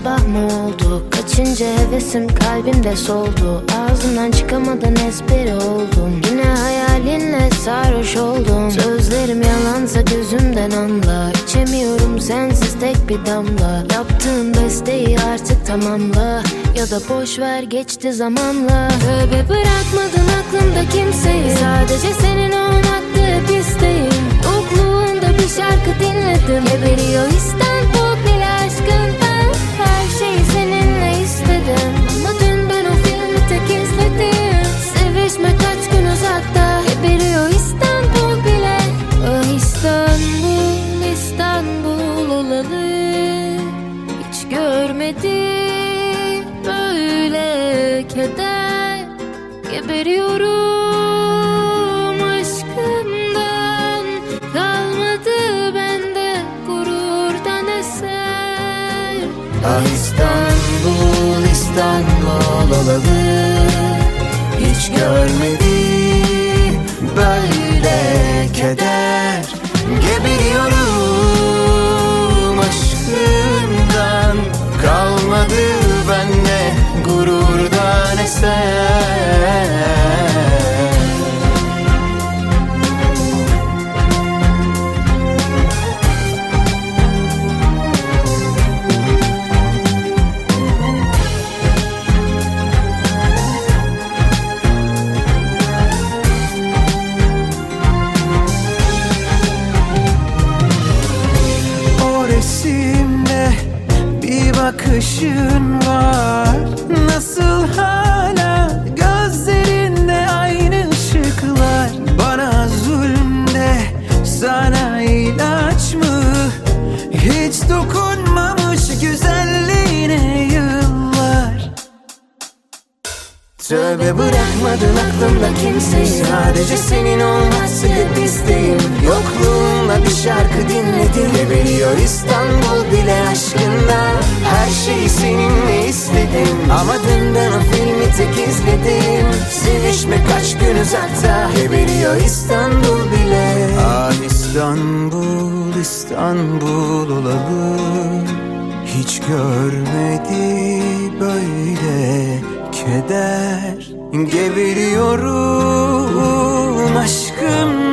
sabah mı oldu? Kaçıncı hevesim kalbimde soldu. Ağzımdan çıkamadan espri oldum. Yine hayalinle sarhoş oldum. Sözlerim yalansa gözümden anla. İçemiyorum sensiz tek bir damla. Yaptığın besteyi artık tamamla. Ya da boş ver geçti zamanla. Tövbe bırakmadın aklımda kimseyi. Sadece senin olmaktı hep isteğim. Yokluğunda bir şarkı dinledim. Geberiyor İstanbul bile aşkından. Her şeyi seninle istedim. Ama dün ben o filmi tek izledim. Sevişme kaç gün uzakta. Geberiyor İstanbul bile. Ah İstanbul, İstanbul olalı. Hiç görmedim böyle keder. Geberiyorum aşkımdan. Kalmadı bende gururdan eser. Ah İstanbul, İstanbul olalı. Hiç görmedim böyle keder. Geberiyorum aşkından. Kalmadı bende gururdan eser. Resimde bir bakışın var. Nasıl hala gözlerinde aynı ışıklar. Bana zulümde sana ilaç mı? Hiç dokunmamış güzelliğine yıllar. Tövbe bırakmadın aklımda kimseyi. Sadece senin olması hep isteğim. Yokluğunda bir şarkı dinledim. Geberiyor İstanbul bile aşkında. Her şeyi seninle istedim. Ama dünden o filmi tek izledim. Sevişme kaç gün uzakta. Geberiyor İstanbul bile. Ah İstanbul, İstanbul olalı. Hiç görmedi böyle keder. Geberiyorum aşkım.